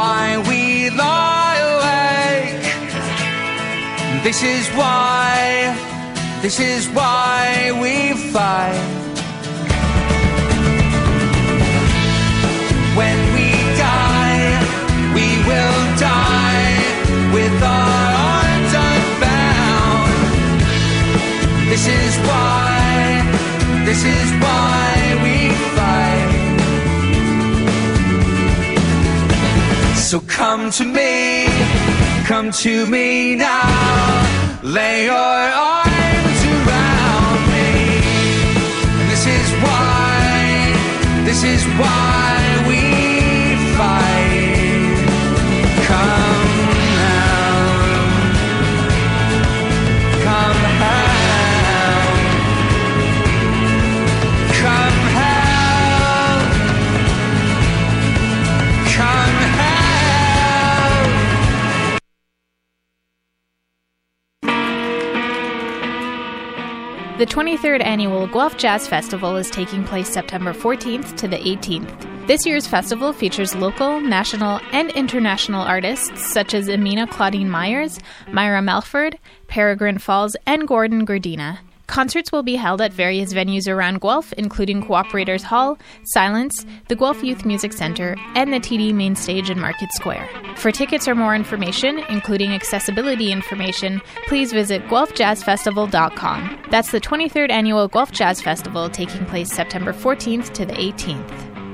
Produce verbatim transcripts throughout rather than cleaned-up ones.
why we lie awake. This is why, this is why we fight. When we die, we will die with our arms unbound. This is why, this is why we fight. So come to me, come to me now. Lay your arms around me. This is why, this is why we fight. Come now, come help, come help, come help. The twenty-third Annual Guelph Jazz Festival is taking place September fourteenth to the eighteenth. This year's festival features local, national, and international artists such as Amina Claudine Myers, Myra Melford, Peregrine Falls, and Gordon Gordina. Concerts will be held at various venues around Guelph, including Cooperators Hall, Silence, the Guelph Youth Music Center, and the T D Main Stage in Market Square. For tickets or more information, including accessibility information, please visit guelph jazz festival dot com. That's the twenty-third Annual Guelph Jazz Festival taking place September fourteenth to the eighteenth.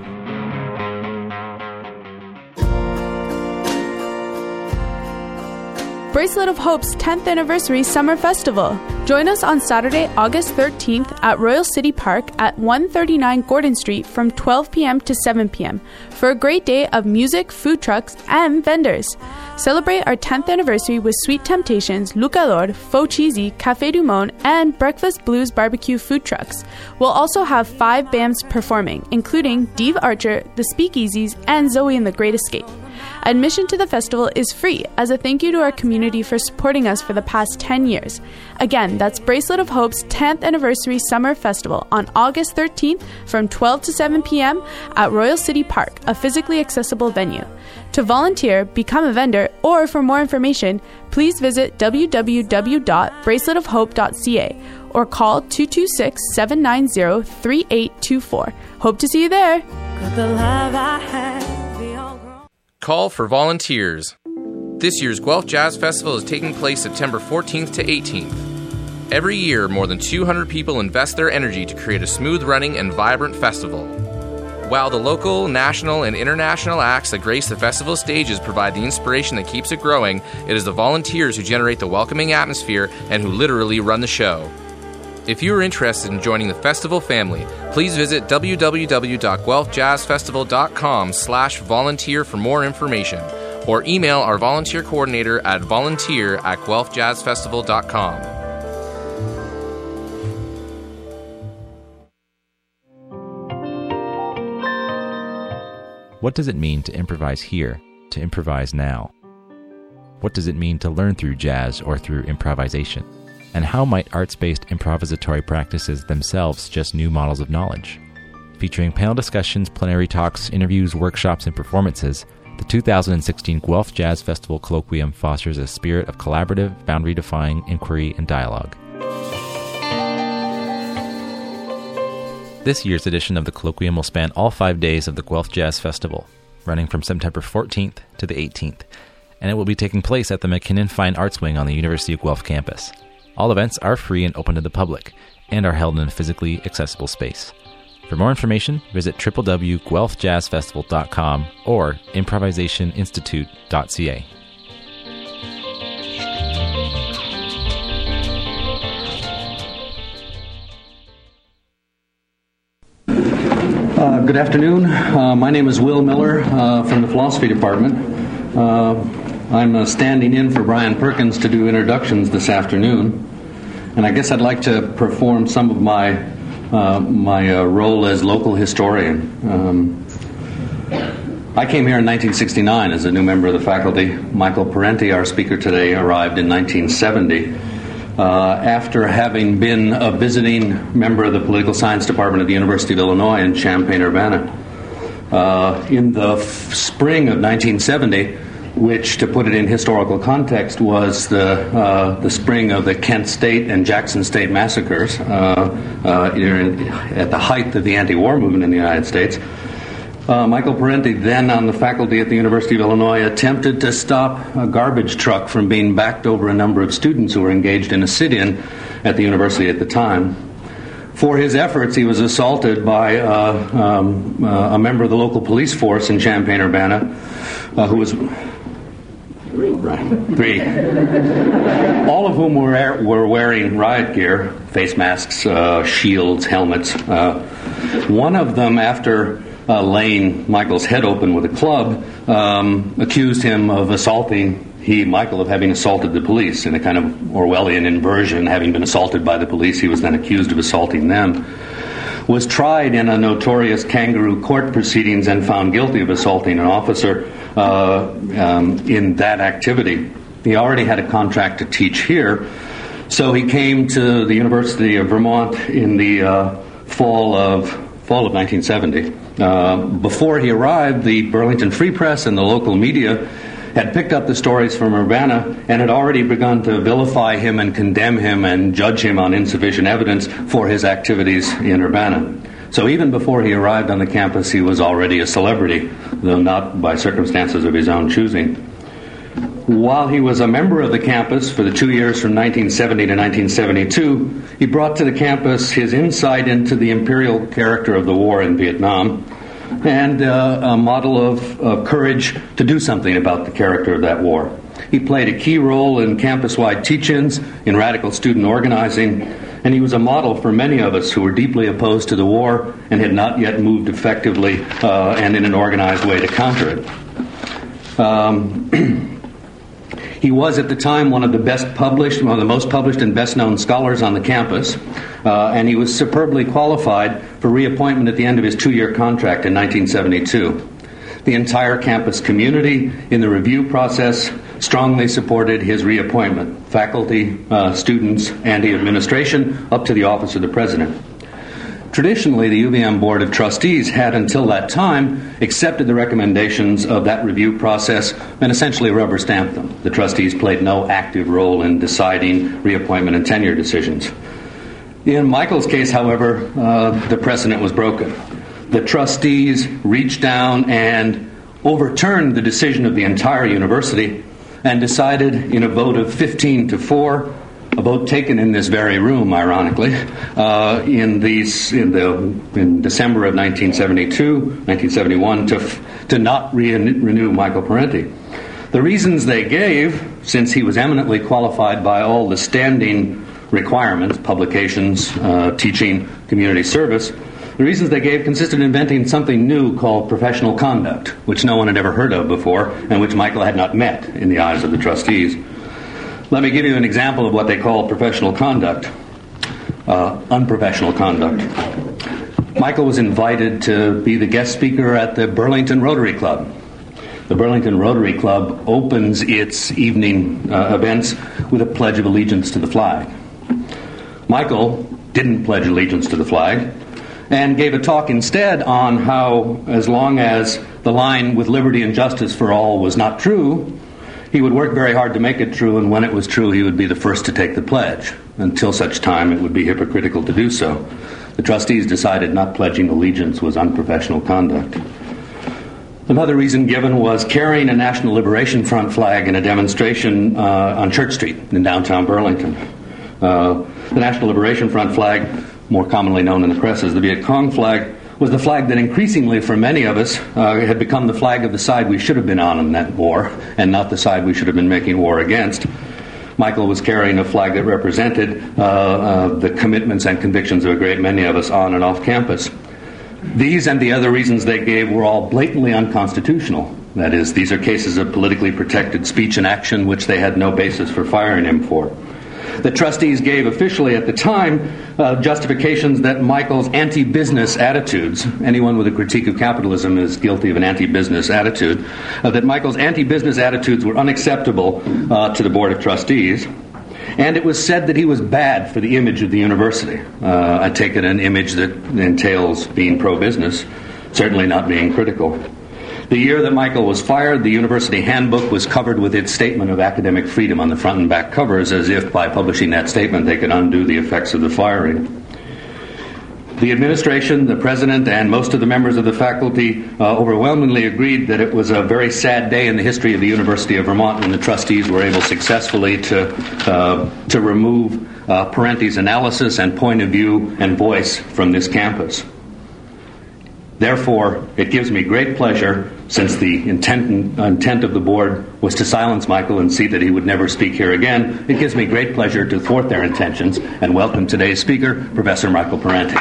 Bracelet of Hope's tenth Anniversary Summer Festival. Join us on Saturday, August thirteenth at Royal City Park at one thirty-nine Gordon Street from twelve p.m. to seven p.m. for a great day of music, food trucks, and vendors. Celebrate our tenth anniversary with Sweet Temptations, Lucador, Faux Cheesy, Café du Monde, and Breakfast Blues barbecue food trucks. We'll also have five bands performing, including Dave Archer, The Speakeasies, and Zoe and the Great Escape. Admission to the festival is free as a thank you to our community for supporting us for the past ten years. Again, that's Bracelet of Hope's tenth Anniversary Summer Festival on August thirteenth from twelve to seven p.m. at Royal City Park, a physically accessible venue. To volunteer, become a vendor, or for more information, please visit w w w dot bracelet of hope dot c a or call two two six, seven nine zero, three eight two four. Hope to see you there. The love I had. Call for volunteers. This year's Guelph Jazz Festival is taking place September fourteenth to eighteenth. Every year, more than two hundred people invest their energy to create a smooth-running and vibrant festival. While the local, national, and international acts that grace the festival stages provide the inspiration that keeps it growing, it is the volunteers who generate the welcoming atmosphere and who literally run the show. If you are interested in joining the festival family, please visit w w w dot guelph jazz festival dot com slash volunteer for more information, or email our volunteer coordinator at volunteer at guelph jazz festival dot com. What does it mean to improvise here, to improvise now? What does it mean to learn through jazz or through improvisation? And how might arts-based improvisatory practices themselves suggest new models of knowledge? Featuring panel discussions, plenary talks, interviews, workshops, and performances, the two thousand sixteen Guelph Jazz Festival Colloquium fosters a spirit of collaborative, boundary-defying inquiry and dialogue. This year's edition of the Colloquium will span all five days of the Guelph Jazz Festival, running from September fourteenth to the eighteenth, and it will be taking place at the McKinnon Fine Arts Wing on the University of Guelph campus. All events are free and open to the public, and are held in a physically accessible space. For more information, visit w w w dot guelph jazz festival dot com or improvisation institute dot c a. Uh, good afternoon. Uh, my name is Will Miller uh, from the Philosophy Department. Uh, I'm uh, standing in for Brian Perkins to do introductions this afternoon, and I guess I'd like to perform some of my uh, my uh, role as local historian. Um, I came here in nineteen sixty-nine as a new member of the faculty. Michael Parenti, our speaker today, arrived in nineteen seventy. Uh, after having been a visiting member of the Political Science Department at the University of Illinois in Champaign-Urbana. Uh, in the f- spring of nineteen seventy, which, to put it in historical context, was the uh, the spring of the Kent State and Jackson State massacres, uh, uh, in, at the height of the anti-war movement in the United States. Uh, Michael Parenti, then on the faculty at the University of Illinois, attempted to stop a garbage truck from being backed over a number of students who were engaged in a sit-in at the university at the time. For his efforts, he was assaulted by uh, um, uh, a member of the local police force in Champaign-Urbana, uh, who was... Three. Three. All of whom were, were wearing riot gear, face masks, uh, shields, helmets. Uh, one of them, after uh, laying Michael's head open with a club, um, accused him of assaulting He, Michael, of having assaulted the police in a kind of Orwellian inversion. Having been assaulted by the police, he was then accused of assaulting them. Was tried in a notorious kangaroo court proceedings and found guilty of assaulting an officer uh, um, in that activity. He already had a contract to teach here, so he came to the University of Vermont in the uh, fall of fall of nineteen seventy. Uh, before he arrived, the Burlington Free Press and the local media had picked up the stories from Urbana and had already begun to vilify him and condemn him and judge him on insufficient evidence for his activities in Urbana. So even before he arrived on the campus, he was already a celebrity, though not by circumstances of his own choosing. While he was a member of the campus for the two years from nineteen seventy to nineteen seventy-two, he brought to the campus his insight into the imperial character of the war in Vietnam, and uh, a model of, of courage to do something about the character of that war. He played a key role in campus-wide teach-ins, in radical student organizing, and he was a model for many of us who were deeply opposed to the war and had not yet moved effectively uh, and in an organized way to counter it. Um, He was at the time one of the best published, one of the most published and best known scholars on the campus, uh, and he was superbly qualified for reappointment at the end of his two-year contract in nineteen seventy-two. The entire campus community in the review process strongly supported his reappointment, faculty, uh, students, and the administration, up to the office of the president. Traditionally, the U V M Board of Trustees had, until that time, accepted the recommendations of that review process and essentially rubber stamped them. The trustees played no active role in deciding reappointment and tenure decisions. In Michael's case, however, uh, the precedent was broken. The trustees reached down and overturned the decision of the entire university and decided in a vote of fifteen to four, a vote taken in this very room, ironically, uh, in these in the in December of nineteen seventy-two, nineteen seventy-one, to to not re- renew Michael Parenti. The reasons they gave, since he was eminently qualified by all the standing requirements, publications, uh, teaching, community service, the reasons they gave consisted in inventing something new called professional conduct, which no one had ever heard of before, and which Michael had not met in the eyes of the trustees. Let me give you an example of what they call professional conduct, uh, unprofessional conduct. Michael was invited to be the guest speaker at the Burlington Rotary Club. The Burlington Rotary Club opens its evening uh, events with a pledge of allegiance to the flag. Michael didn't pledge allegiance to the flag and gave a talk instead on how, as long as the line with liberty and justice for all was not true, he would work very hard to make it true, and when it was true, he would be the first to take the pledge. Until such time, it would be hypocritical to do so. The trustees decided not pledging allegiance was unprofessional conduct. Another reason given was carrying a National Liberation Front flag in a demonstration uh, on Church Street in downtown Burlington. Uh, the National Liberation Front flag, more commonly known in the press as the Viet Cong flag, was the flag that increasingly for many of us uh, had become the flag of the side we should have been on in that war and not the side we should have been making war against. Michael was carrying a flag that represented uh, uh, the commitments and convictions of a great many of us on and off campus. These and the other reasons they gave were all blatantly unconstitutional. That is, these are cases of politically protected speech and action which they had no basis for firing him for. The trustees gave officially at the time uh, justifications that Michael's anti-business attitudes, anyone with a critique of capitalism is guilty of an anti-business attitude, uh, that Michael's anti-business attitudes were unacceptable uh, to the Board of Trustees. And it was said that he was bad for the image of the university. Uh, I take it an image that entails being pro-business. certainly not being critical. The year that Michael was fired, the university handbook was covered with its statement of academic freedom on the front and back covers, as if by publishing that statement they could undo the effects of the firing. The administration, the president, and most of the members of the faculty uh, overwhelmingly agreed that it was a very sad day in the history of the University of Vermont when the trustees were able successfully to uh, to remove uh, Parenti's analysis and point of view and voice from this campus. Therefore, it gives me great pleasure, since the intent, intent of the board was to silence Michael and see that he would never speak here again, it gives me great pleasure to thwart their intentions and welcome today's speaker, Professor Michael Parenti.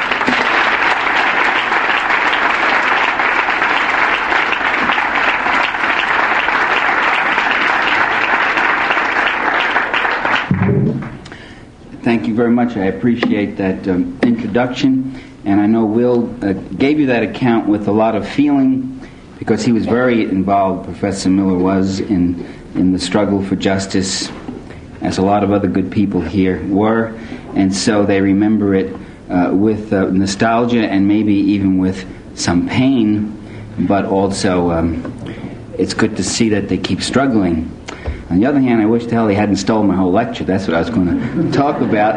Thank you very much. I appreciate that um, introduction. And I know Will uh, gave you that account with a lot of feeling, because he was very involved, Professor Miller was, in, in the struggle for justice, as a lot of other good people here were. And so they remember it uh, with uh, nostalgia and maybe even with some pain, but also um, it's good to see that they keep struggling. On the other hand, I wish to hell he hadn't stolen my whole lecture. That's what I was going to talk about.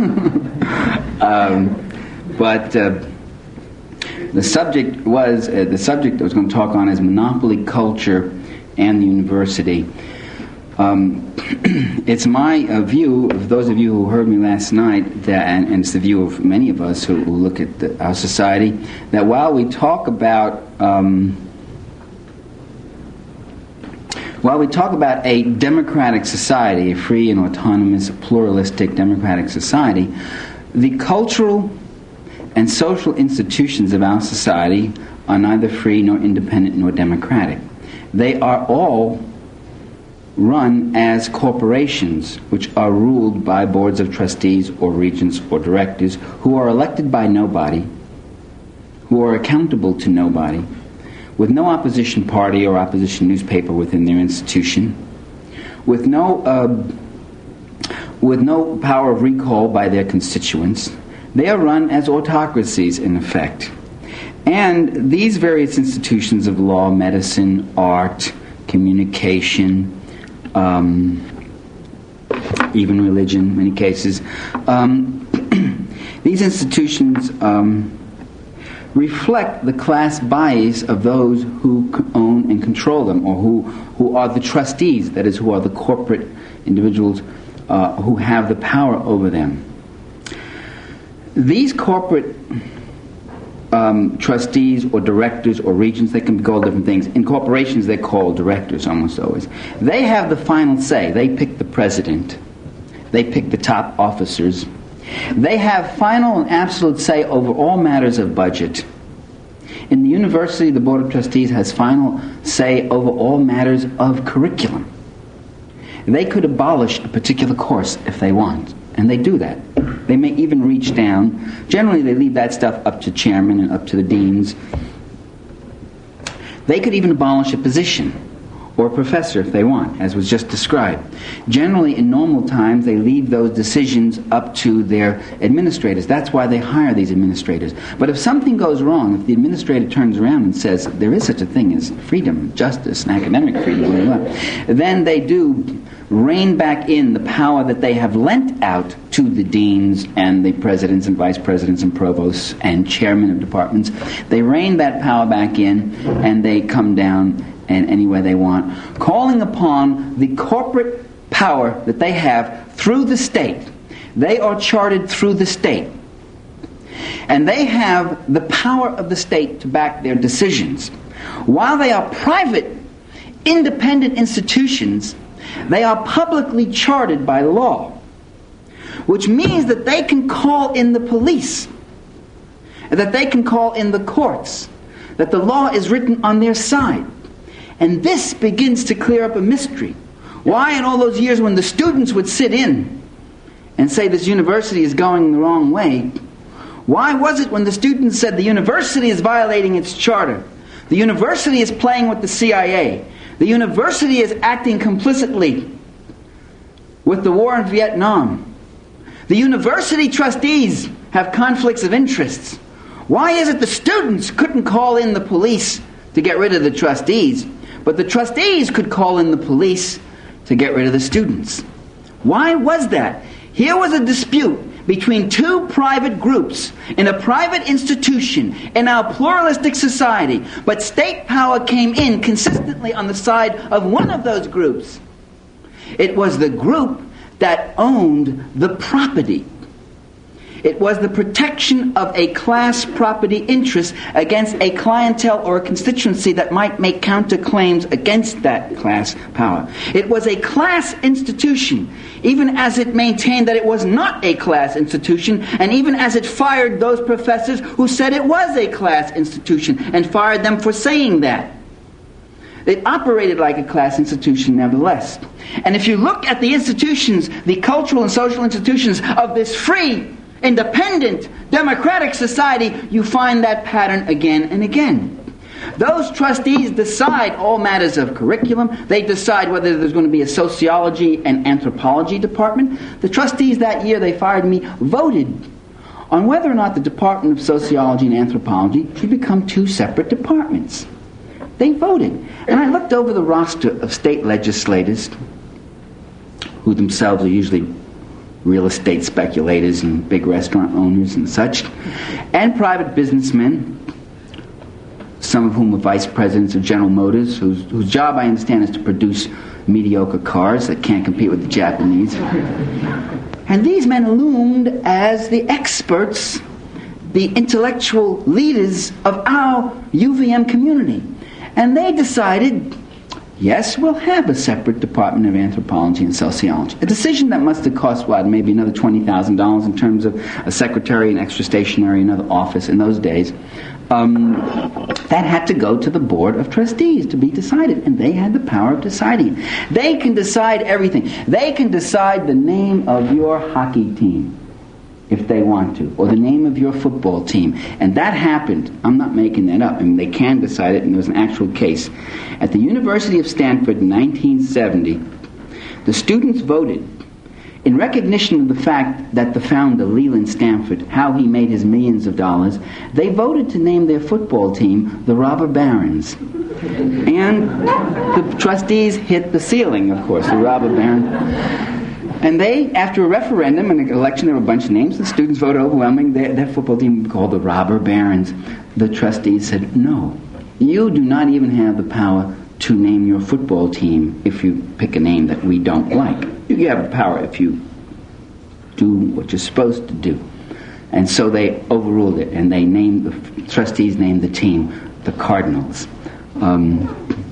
um, But uh, the subject was, uh, the subject I was going to talk on is monopoly culture and the university. Um, it's my uh, view, of those of you who heard me last night, that, and, and it's the view of many of us who, who look at the, our society, that while we talk about, um, while we talk about a democratic society, a free and autonomous, pluralistic democratic society, the cultural and social institutions of our society are neither free nor independent nor democratic. They are all run as corporations, which are ruled by boards of trustees or regents or directors who are elected by nobody, who are accountable to nobody, with no opposition party or opposition newspaper within their institution, with no uh, with no power of recall by their constituents. They are run as autocracies, in effect. And these various institutions of law, medicine, art, communication, um, even religion, in many cases, um, these institutions um, reflect the class bias of those who own and control them, or who, who are the trustees, that is, who are the corporate individuals uh, who have the power over them. These corporate um, trustees or directors or regents, they can be called different things. In corporations, they're called directors almost always. They have the final say. They pick the president. They pick the top officers. They have final and absolute say over all matters of budget. In the university, the Board of Trustees has final say over all matters of curriculum. They could abolish a particular course if they want, and they do that. They may even reach down. Generally, they leave that stuff up to chairmen and up to the deans. They could even abolish a position or a professor if they want, as was just described. Generally, in normal times, they leave those decisions up to their administrators. That's why they hire these administrators. But if something goes wrong, if the administrator turns around and says, there is such a thing as freedom, justice, and academic freedom, then they do rein back in the power that they have lent out to the deans and the presidents and vice presidents and provosts and chairmen of departments. They rein that power back in, and they come down in any way they want, calling upon the corporate power that they have through the state. They are chartered through the state. And they have the power of the state to back their decisions. While they are private, independent institutions, they are publicly chartered by law, which means that they can call in the police, that they can call in the courts, that the law is written on their side. And this begins to clear up a mystery. Why in all those years when the students would sit in and say this university is going the wrong way, why was it when the students said the university is violating its charter, the university is playing with the C I A, the university is acting complicitly with the war in Vietnam, the university trustees have conflicts of interests, Why is it the students couldn't call in the police to get rid of the trustees, but the trustees could call in the police to get rid of the students? Why was that? Here was a dispute between two private groups in a private institution in our pluralistic society, but state power came in consistently on the side of one of those groups. It was the group that owned the property. It was the protection of a class property interest against a clientele or a constituency that might make counterclaims against that class power. It was a class institution, even as it maintained that it was not a class institution, and even as it fired those professors who said it was a class institution and fired them for saying that. It operated like a class institution nevertheless. And if you look at the institutions, the cultural and social institutions of this free, independent, democratic society, you find that pattern again and again. Those trustees decide all matters of curriculum. They decide whether there's going to be a sociology and anthropology department. The trustees that year they fired me voted on whether or not the Department of Sociology and Anthropology should become two separate departments. They voted. And I looked over the roster of state legislators, who themselves are usually real estate speculators and big restaurant owners and such, and private businessmen, some of whom were vice presidents of General Motors, whose, whose job, I understand, is to produce mediocre cars that can't compete with the Japanese. And these men loomed as the experts, the intellectual leaders of our U V M community. And they decided, yes, we'll have a separate Department of Anthropology and Sociology. A decision that must have cost, what, maybe another twenty thousand dollars in terms of a secretary, an extra stationery, another office in those days. Um, that had to go to the Board of Trustees to be decided, and they had the power of deciding. They can decide everything. They can decide the name of your hockey team, if they want to, or the name of your football team. And that happened. I'm not making that up. I mean, they can decide it, and there was an actual case. At the University of Stanford in nineteen seventy, the students voted in recognition of the fact that the founder, Leland Stanford, how he made his millions of dollars. They voted to name their football team the Robber Barons. And the trustees hit the ceiling, of course, the Robber Barons. And they, after a referendum and an election, there were a bunch of names. The students voted overwhelming. Their, their football team was called the Robber Barons. The trustees said, no, you do not even have the power to name your football team if you pick a name that we don't like. You have the power if you do what you're supposed to do. And so they overruled it, and they named, the trustees named the team the Cardinals. Um,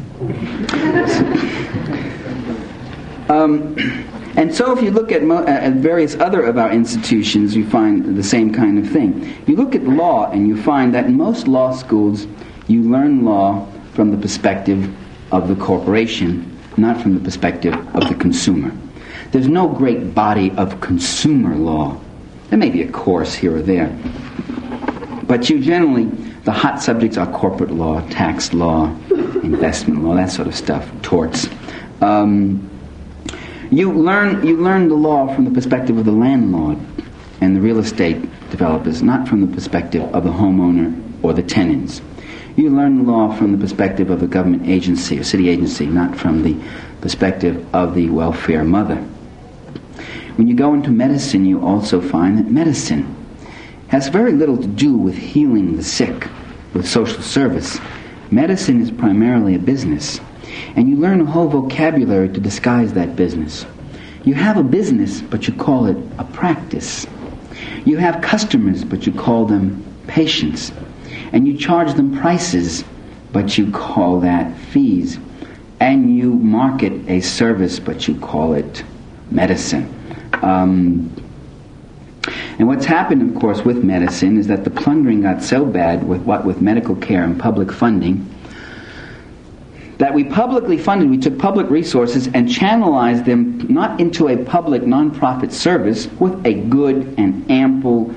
um, And so if you look at, mo- at various other of our institutions, you find the same kind of thing. You look at law, and you find that in most law schools, you learn law from the perspective of the corporation, not from the perspective of the consumer. There's no great body of consumer law. There may be a course here or there. But you generally, the hot subjects are corporate law, tax law, investment law, that sort of stuff, torts. Um... You learn you learn the law from the perspective of the landlord and the real estate developers, not from the perspective of the homeowner or the tenants. You learn the law from the perspective of the government agency or city agency, not from the perspective of the welfare mother. When you go into medicine, you also find that medicine has very little to do with healing the sick, with social service. Medicine is primarily a business. And you learn a whole vocabulary to disguise that business. You have a business, but you call it a practice. You have customers, but you call them patients. And you charge them prices, but you call that fees. And you market a service, but you call it medicine. Um, and what's happened, of course, with medicine is that the plundering got so bad with what with medical care and public funding that we publicly funded, we took public resources and channelized them not into a public non-profit service with a good and ample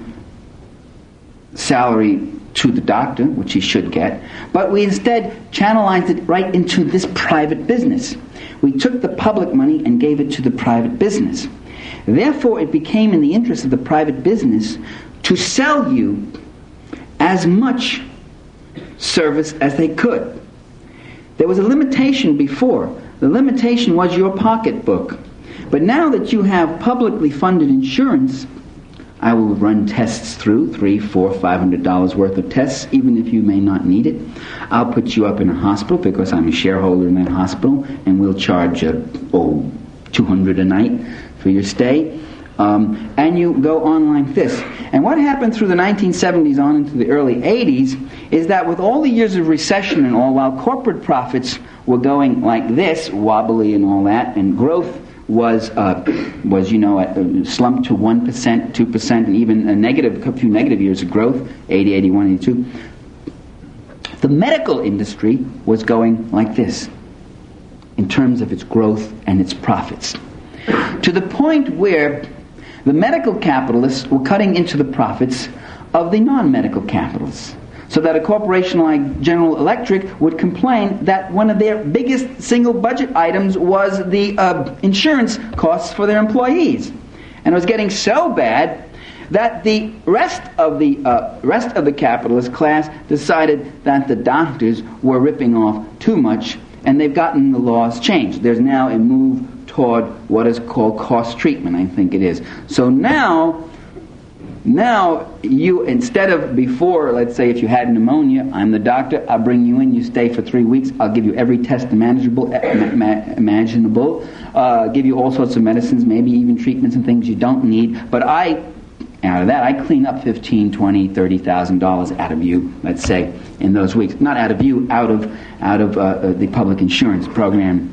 salary to the doctor, which he should get, but we instead channelized it right into this private business. We took the public money and gave it to the private business. Therefore, it became in the interest of the private business to sell you as much service as they could. There was a limitation before. The limitation was your pocketbook. But now that you have publicly funded insurance, I will run tests through, three, four, five hundred dollars worth of tests, even if you may not need it. I'll put you up in a hospital because I'm a shareholder in that hospital, and we'll charge uh, oh, two hundred dollars a night for your stay. Um, and you go on like this. And what happened through the nineteen seventies on into the early eighties is that with all the years of recession and all, while corporate profits were going like this, wobbly and all that, and growth was, uh, was you know, uh, slumped to one percent, two percent, and even a negative, a few negative years of growth, eighty, eighty-one, eighty-two, the medical industry was going like this in terms of its growth and its profits. To the point where the medical capitalists were cutting into the profits of the non-medical capitalists. So that a corporation like General Electric would complain that one of their biggest single budget items was the uh, insurance costs for their employees. And it was getting so bad that the rest of the uh, rest of the capitalist class decided that the doctors were ripping off too much, and they've gotten the laws changed. There's now a move toward what is called cost treatment, I think it is. So now, now you, instead of before, let's say if you had pneumonia, I'm the doctor, I'll bring you in, you stay for three weeks, I'll give you every test imaginable, imaginable uh, give you all sorts of medicines, maybe even treatments and things you don't need, but I, out of that, I clean up fifteen, twenty, thirty thousand dollars out of you, let's say, in those weeks. Not out of you, out of, out of uh, the public insurance program.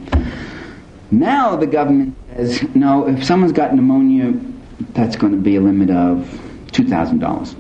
Now the government says, no, if someone's got pneumonia, that's going to be a limit of two thousand dollars.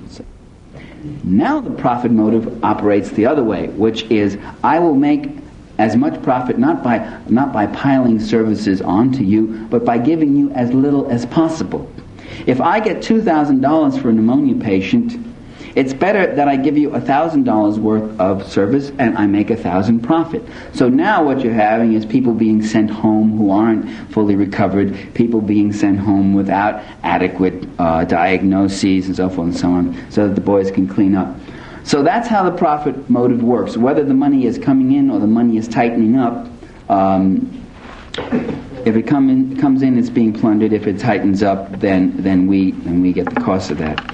Now the profit motive operates the other way, which is, I will make as much profit not by, not by piling services onto you, but by giving you as little as possible. If I get two thousand dollars for a pneumonia patient, it's better that I give you one thousand dollars worth of service and I make one thousand dollars profit. So now what you're having is people being sent home who aren't fully recovered, people being sent home without adequate uh, diagnoses and so forth and so on, so that the boys can clean up. So that's how the profit motive works. Whether the money is coming in or the money is tightening up, um, if it come in, comes in, it's being plundered. If it tightens up, then, then, we, then we get the cost of that.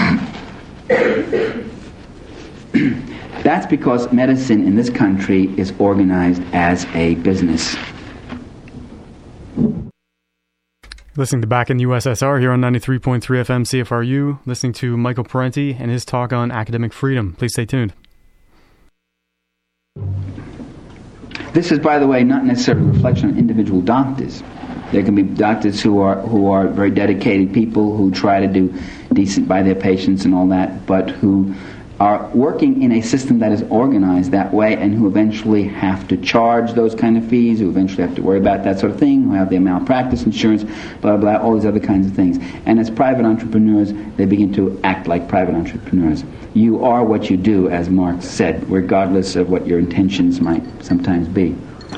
That's because medicine in this country is organized as a business. Listening to Back in the U S S R here on ninety-three point three F M C F R U, listening to Michael Parenti and his talk on academic freedom. Please stay tuned. This is, by the way, not necessarily a reflection on individual doctors. There can be doctors who are who are very dedicated people who try to do decent by their patients and all that, but who are working in a system that is organized that way and who eventually have to charge those kind of fees, who eventually have to worry about that sort of thing, who have their malpractice insurance, blah, blah, all these other kinds of things. And as private entrepreneurs, they begin to act like private entrepreneurs. You are what you do, as Marx said, regardless of what your intentions might sometimes be.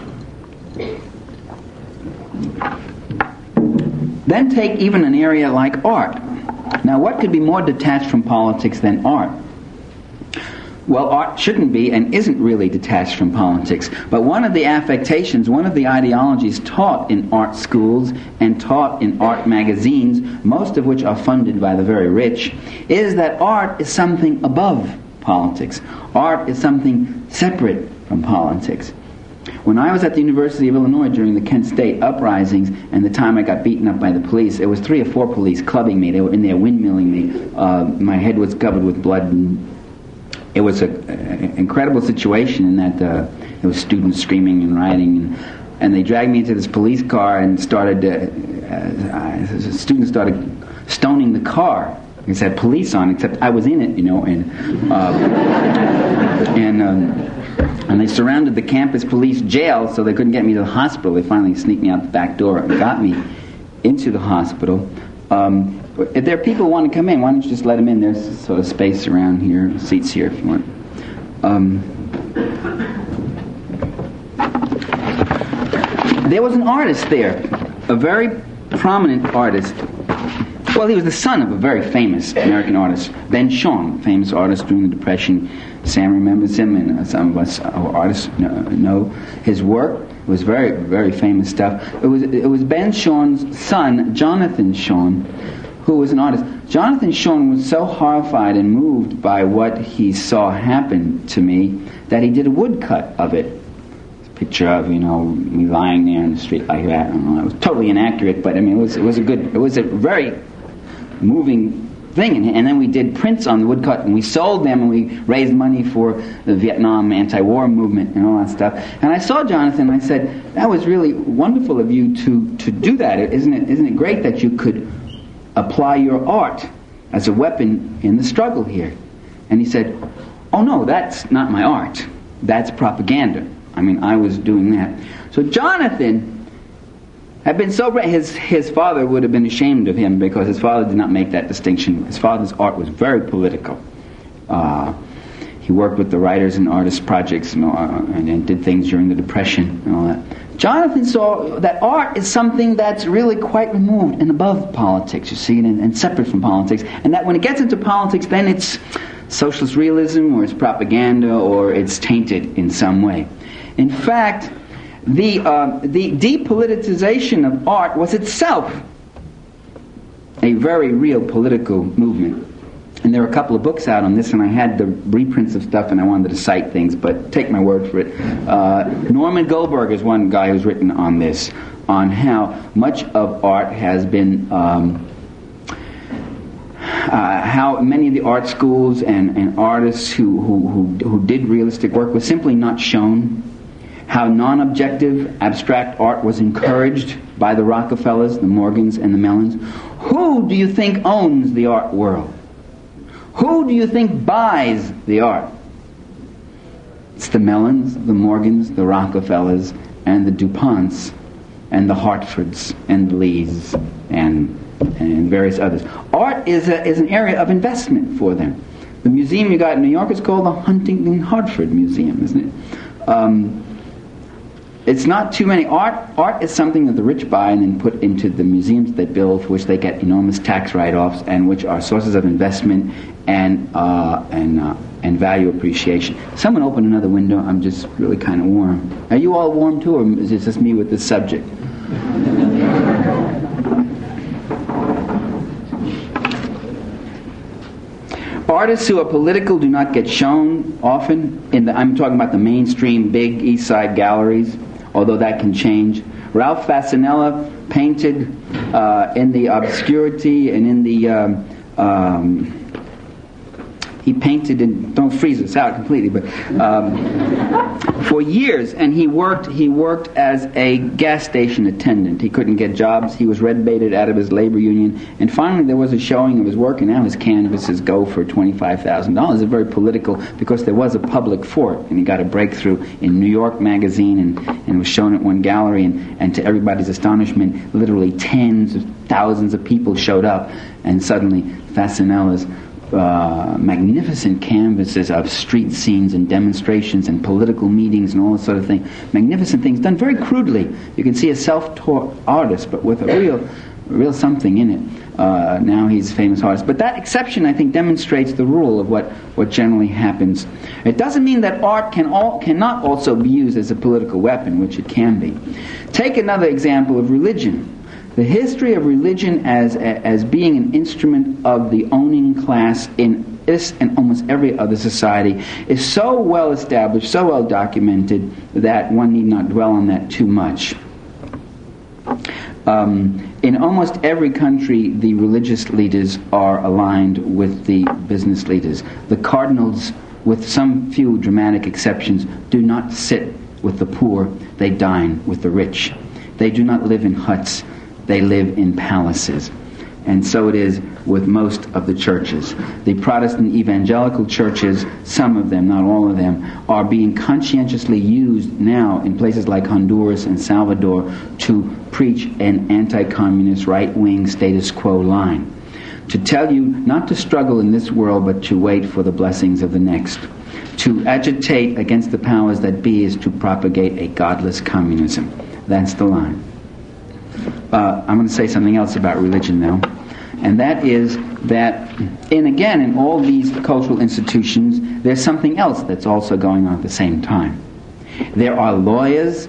Then take even an area like art. Now, what could be more detached from politics than art? Well, art shouldn't be and isn't really detached from politics. But one of the affectations, one of the ideologies taught in art schools and taught in art magazines, most of which are funded by the very rich, is that art is something above politics. Art is something separate from politics. When I was at the University of Illinois during the Kent State uprisings and the time I got beaten up by the police, it was three or four police clubbing me. They were in there windmilling me. Uh, my head was covered with blood, and it was an incredible situation in that uh, there was students screaming and rioting, and, and they dragged me into this police car and started, uh, uh, students started stoning the car. It said police on, except I was in it, you know, and uh, and um, and they surrounded the campus police jail so they couldn't get me to the hospital. They finally sneaked me out the back door and got me into the hospital. Um, if there are people who want to come in, why don't you just let them in? There's sort of space around here, seats here if you want. Um, there was an artist there, a very prominent artist. Well, he was the son of a very famous American artist, Ben Shorn, famous artist during the Depression. Sam remembers him, and uh, some of us uh, artists know, know his work. It was very, very famous stuff. It was it was Ben Shorn's son, Jonathan Shorn, who was an artist. Jonathan Shorn was so horrified and moved by what he saw happen to me that he did a woodcut of it. Picture of, you know, me lying there in the street like that. I don't know, it was totally inaccurate, but I mean, it was it was a good, it was a very moving thing. And, and then we did prints on the woodcut, and we sold them, and we raised money for the Vietnam anti-war movement and all that stuff. And I saw Jonathan, and I said, "That was really wonderful of you to to do that. Isn't it? Isn't it great that you could apply your art as a weapon in the struggle here?" And he said, "Oh no, that's not my art. That's propaganda. I mean, I was doing that." So Jonathan had been so great. His his father would have been ashamed of him because his father did not make that distinction. His father's art was very political. Uh, he worked with the Writers and Artists Projects, you know, uh, and, and did things during the Depression and all that. Jonathan saw that art is something that's really quite removed and above politics, you see, and, and separate from politics, and that when it gets into politics, then it's socialist realism, or it's propaganda, or it's tainted in some way. In fact, the uh, the depoliticization of art was itself a very real political movement. And there are a couple of books out on this, and I had the reprints of stuff, and I wanted to cite things, but take my word for it. Uh, Norman Goldberg is one guy who's written on this, on how much of art has been, um, uh, how many of the art schools and, and artists who, who, who, who did realistic work was simply not shown, how non-objective, abstract art was encouraged by the Rockefellers, the Morgans, and the Mellons. Who do you think owns the art world? Who do you think buys the art? It's the Mellons, the Morgans, the Rockefellers, and the DuPonts, and the Hartfords, and the Lees, and, and various others. Art is, a, is an area of investment for them. The museum you got in New York is called the Huntington Hartford Museum, isn't it? Um, It's not too many. Art art is something that the rich buy and then put into the museums they build, for which they get enormous tax write-offs, and which are sources of investment and uh, and uh, and value appreciation. Someone open another window. I'm just really kind of warm. Are you all warm too, or is it just me with this subject? Artists who are political do not get shown often. In the, I'm talking about the mainstream big East Side galleries, although that can change. Ralph Fasanella painted uh, in the obscurity and in the... Um, um, he painted in... Don't freeze us out completely, but... Um, for years, and he worked he worked as a gas station attendant. He couldn't get jobs. He was red-baited out of his labor union. And finally there was a showing of his work, and now his canvases go for twenty-five thousand dollars. It's very political because there was a public for it. And he got a breakthrough in New York Magazine, and, and was shown at one gallery, and, and to everybody's astonishment, literally tens of thousands of people showed up, and suddenly Fasanella's Uh, magnificent canvases of street scenes and demonstrations and political meetings and all this sort of thing. Magnificent things done very crudely. You can see a self-taught artist, but with a real, real something in it. Uh, now he's a famous artist. But that exception, I think, demonstrates the rule of what, what generally happens. It doesn't mean that art can all, cannot also be used as a political weapon, which it can be. Take another example of religion. The history of religion as as being an instrument of the owning class in this and almost every other society is so well established, so well documented, that one need not dwell on that too much. Um, in almost every country, the religious leaders are aligned with the business leaders. The cardinals, with some few dramatic exceptions, do not sit with the poor, they dine with the rich. They do not live in huts. They live in palaces. And so it is with most of the churches. The Protestant evangelical churches, some of them, not all of them, are being conscientiously used now in places like Honduras and Salvador to preach an anti-communist, right-wing status quo line. To tell you not to struggle in this world, but to wait for the blessings of the next. To agitate against the powers that be is to propagate a godless communism. That's the line. Uh, I'm going to say something else about religion now. And that is that, and again, in all these cultural institutions, there's something else that's also going on at the same time. There are lawyers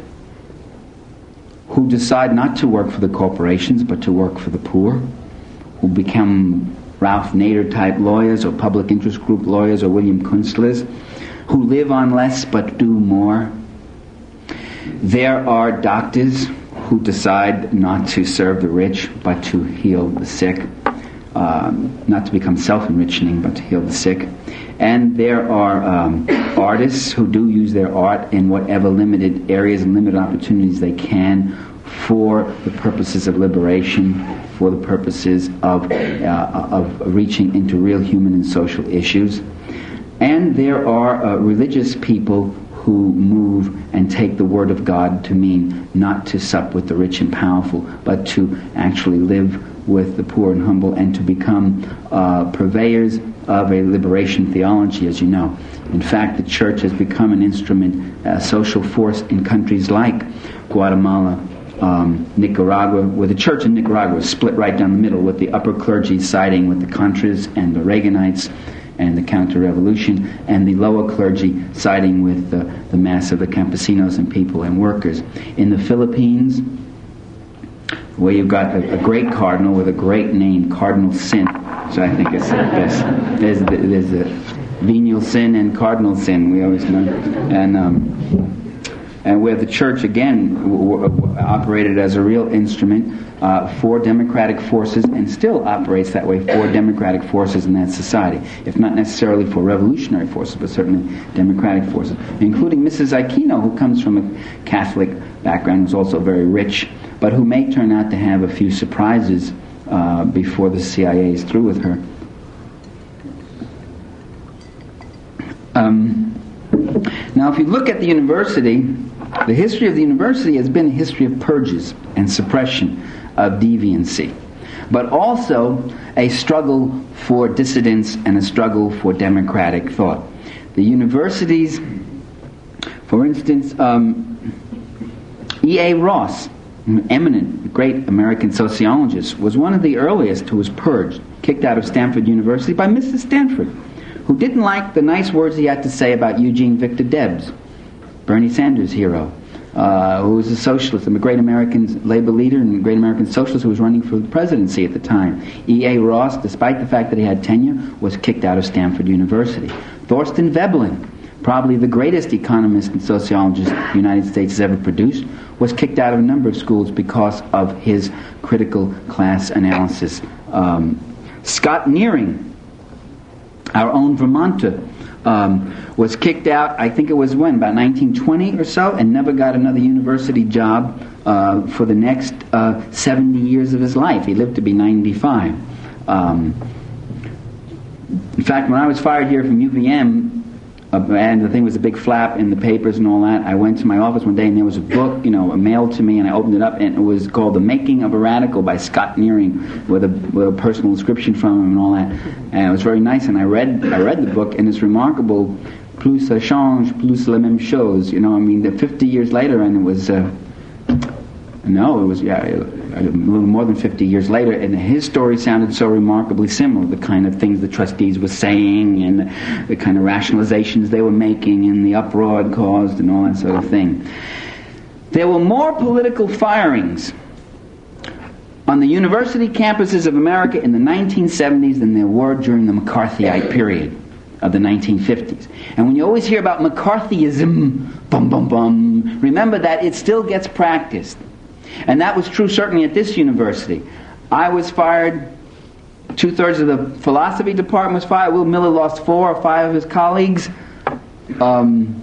who decide not to work for the corporations, but to work for the poor, who become Ralph Nader-type lawyers, or public interest group lawyers, or William Kunstlers, who live on less but do more. There are doctors who decide not to serve the rich, but to heal the sick, um, not to become self-enriching, but to heal the sick. And there are um, artists who do use their art in whatever limited areas and limited opportunities they can for the purposes of liberation, for the purposes of, uh, of reaching into real human and social issues. And there are uh, religious people who move and take the word of God to mean not to sup with the rich and powerful, but to actually live with the poor and humble, and to become uh, purveyors of a liberation theology, as you know. In fact, the church has become an instrument, a social force in countries like Guatemala, um, Nicaragua, where the church in Nicaragua is split right down the middle, with the upper clergy siding with the Contras and the Reaganites and the counter-revolution, and the lower clergy siding with the, the mass of the campesinos and people and workers. In the Philippines, where you've got a, a great cardinal with a great name, Cardinal Sin, so I think it's there's there's, there's a venial sin and cardinal sin, we always know, and um, and where the church again w- w- operated as a real instrument uh, for democratic forces, and still operates that way for democratic forces in that society, if not necessarily for revolutionary forces, but certainly democratic forces, including Missus Aquino, who comes from a Catholic background, who's also very rich, but who may turn out to have a few surprises uh, before the C I A is through with her. Um, now, if you look at the university, the history of the university has been a history of purges and suppression of deviancy, but also a struggle for dissidence and a struggle for democratic thought. The universities, for instance, um, E A Ross, an eminent, great American sociologist, was one of the earliest who was purged, kicked out of Stanford University by Missus Stanford, who didn't like the nice words he had to say about Eugene Victor Debs, Bernie Sanders' hero, uh, who was a socialist, a great American labor leader and a great American socialist who was running for the presidency at the time. E A Ross, despite the fact that he had tenure, was kicked out of Stanford University. Thorstein Veblen, probably the greatest economist and sociologist the United States has ever produced, was kicked out of a number of schools because of his critical class analysis. Um, Scott Nearing, our own Vermonter, um, was kicked out, I think it was when, about nineteen twenty or so, and never got another university job uh, for the next uh, seventy years of his life. He lived to be ninety-five. Um, in fact, when I was fired here from U V M, uh, and the thing was a big flap in the papers and all that, I went to my office one day and there was a book, you know, a mail to me, and I opened it up, and it was called The Making of a Radical by Scott Nearing, with a, with a personal description from him and all that. And it was very nice, and I read I read the book, and it's remarkable. Plus ça change, plus la même chose. You know, I mean, the fifty years later, and it was, uh, no, it was, yeah, a little more than fifty years later, and his story sounded so remarkably similar, the kind of things the trustees were saying, and the kind of rationalizations they were making, and the uproar it caused, and all that sort of thing. There were more political firings on the university campuses of America in the nineteen seventies than there were during the McCarthyite period of the nineteen fifties. And when you always hear about McCarthyism, bum bum bum, remember that it still gets practiced. And that was true certainly at this university. I was fired, two-thirds of the philosophy department was fired, Will Miller lost four or five of his colleagues. Um,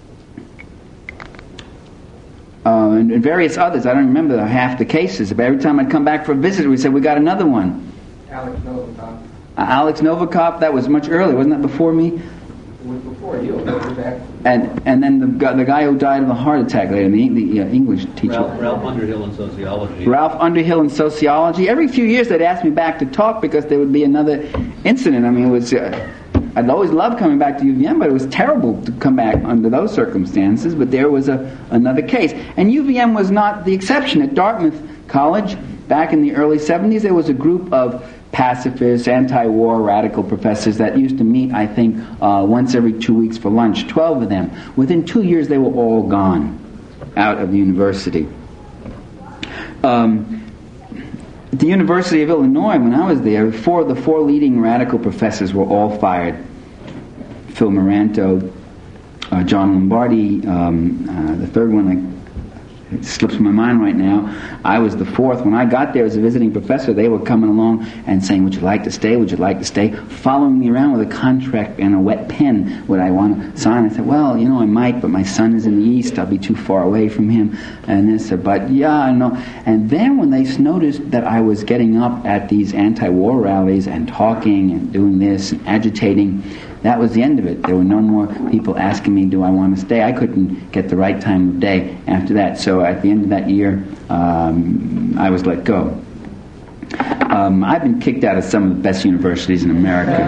uh, and, and various others, I don't remember half the cases, but every time I'd come back for a visit, we said, we got another one. Alex Novikov. Uh, Alex Novikov, that was much earlier, wasn't that before me? It was before you. And and then the guy, the guy who died of a heart attack later, the, the uh, English teacher. Ralph, Ralph Underhill in sociology. Ralph Underhill in sociology. Every few years they'd ask me back to talk because there would be another incident. I mean, it was... Uh, I'd always loved coming back to U V M, but it was terrible to come back under those circumstances. But there was a another case. And U V M was not the exception. At Dartmouth College, back in the early seventies, there was a group of pacifists, anti-war, radical professors that used to meet, I think, uh, once every two weeks for lunch, twelve of them. Within two years, they were all gone out of the university. Um, at the University of Illinois, when I was there, four of the four leading radical professors were all fired. Phil Moranto, uh, John Lombardi, um, uh, the third one, I it slips my mind right now. I was the fourth. When I got there as a visiting professor, they were coming along and saying, would you like to stay? Would you like to stay? Following me around with a contract and a wet pen. Would I want to sign? I said, well, you know, I might, but my son is in the East. I'll be too far away from him. And this, but yeah, I know. And then when they noticed that I was getting up at these anti-war rallies and talking and doing this and agitating, that was the end of it. There were no more people asking me, do I want to stay? I couldn't get the right time of day after that. So at the end of that year, um, I was let go. Um, I've been kicked out of some of the best universities in America.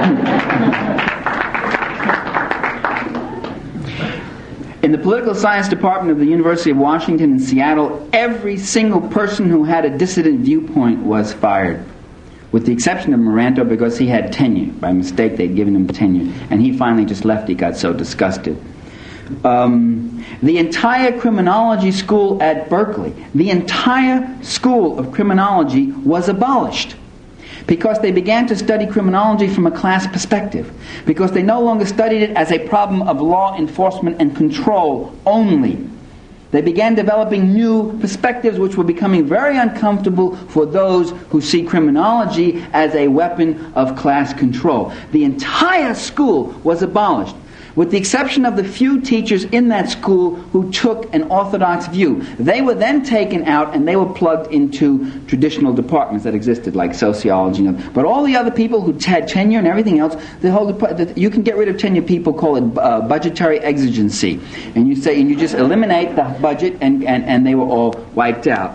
In the political science department of the University of Washington in Seattle, every single person who had a dissident viewpoint was fired, with the exception of Moranto, because he had tenure. By mistake, they'd given him tenure. And he finally just left. He got so disgusted. Um, the entire criminology school at Berkeley, the entire school of criminology was abolished because they began to study criminology from a class perspective, because they no longer studied it as a problem of law enforcement and control only. They began developing new perspectives which were becoming very uncomfortable for those who see criminology as a weapon of class control. The entire school was abolished, with the exception of the few teachers in that school who took an orthodox view. They were then taken out and they were plugged into traditional departments that existed, like sociology. But all the other people who had tenure and everything else, the whole dep- you can get rid of tenure people, call it uh, budgetary exigency. And you say, and you just eliminate the budget, and, and, and they were all wiped out.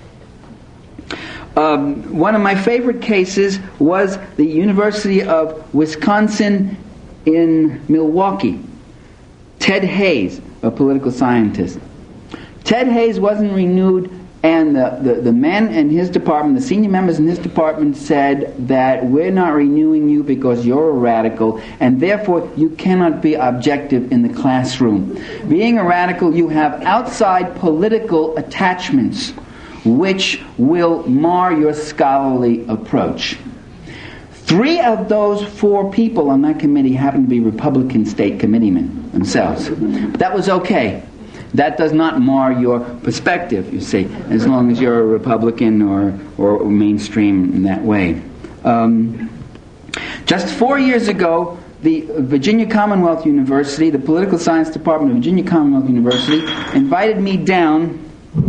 Um, one of my favorite cases was the University of Wisconsin in Milwaukee. Ted Hayes, a political scientist. Ted Hayes wasn't renewed, and the, the, the men in his department, the senior members in his department, said that we're not renewing you because you're a radical, and therefore you cannot be objective in the classroom. Being a radical, you have outside political attachments which will mar your scholarly approach. Three of those four people on that committee happened to be Republican state committeemen themselves. But that was okay. That does not mar your perspective, you see, as long as you're a Republican or, or mainstream in that way. Um, just four years ago, the Virginia Commonwealth University, the political science department of Virginia Commonwealth University, invited me down